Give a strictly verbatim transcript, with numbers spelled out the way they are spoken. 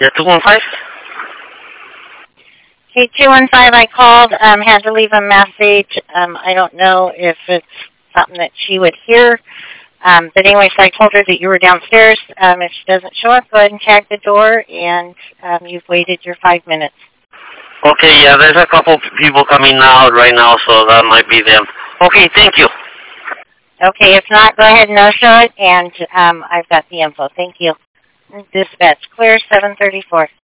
Yeah, two one five. Okay, two one five, I called, um, had to leave a message. Um, I don't know if it's something that she would hear. Um, but anyway, so I told her that you were downstairs. Um, if she doesn't show up, go ahead and tag the door, and um, you've waited your five minutes. Okay, yeah, there's a couple people coming out right now, so that might be them. Okay, thank you. Okay, if not, go ahead and no-show it, and um, I've got the info. Thank you. Dispatch, clear seven thirty-four.